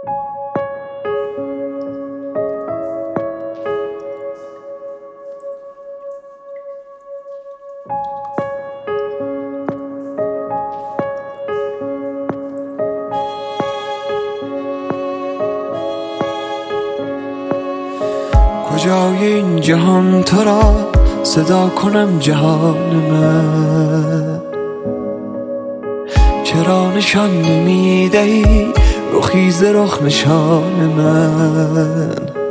کجای این جهان تو را صدا کنم جهان من؟ چرا نشان نمیدهی رخی ز رخ نشان من؟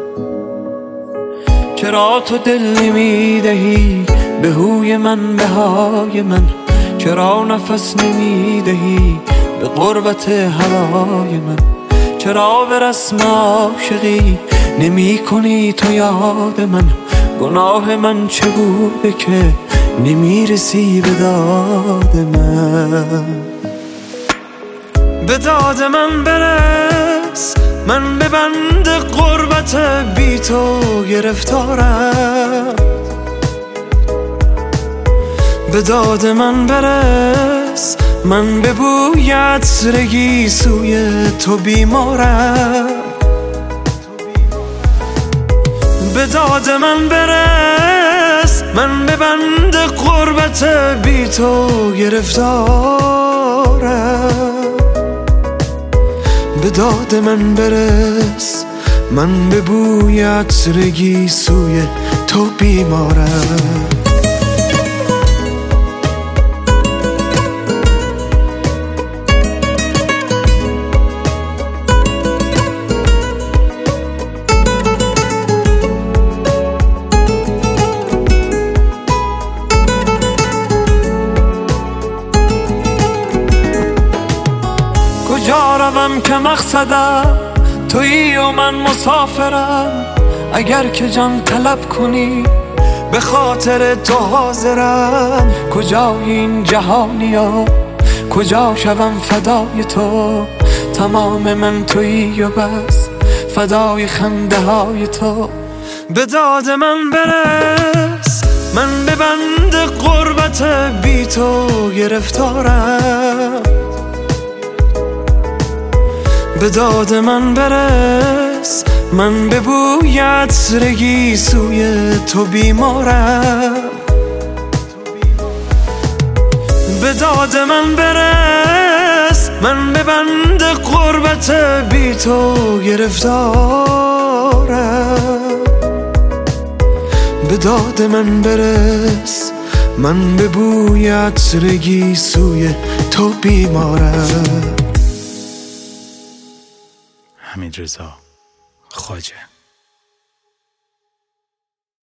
چرا تو دل نمیدهی به هوی من به های من؟ چرا نفس نمیدهی به قربت هوای من؟ چرا به رسم عاشقی نمی کنی تو یاد من؟ گناه من چه بوده که نمی رسی به داد من؟ به داد من برس، من به بند قربت بی تو گرفتارم. به داد من برس، من به بوی عطرگی سوی تو بیمارم. به داد من برس، من به بند قربت بی تو گرفتارم. به داد من برس، من به بوی عطرگی سوی تو بیمارم. کجا روم که مقصدم تویی و من مسافرم؟ اگر که جان طلب کنی به خاطر تو حاضرم. کجا این جهانیا، کجا شوم فدای تو؟ تمام من تویی و بس فدای خنده های تو. به داد من برس، من به بند قربت بی تو گرفتارم. به داد من برس، من به بوی عطرگی سوی تو بیمارم. به داد من برس، من به بند قربت بی تو گرفتارم. به داد من برس، من به بوی عطرگی سوی تو بیمارم. حمیدرضا خواجه.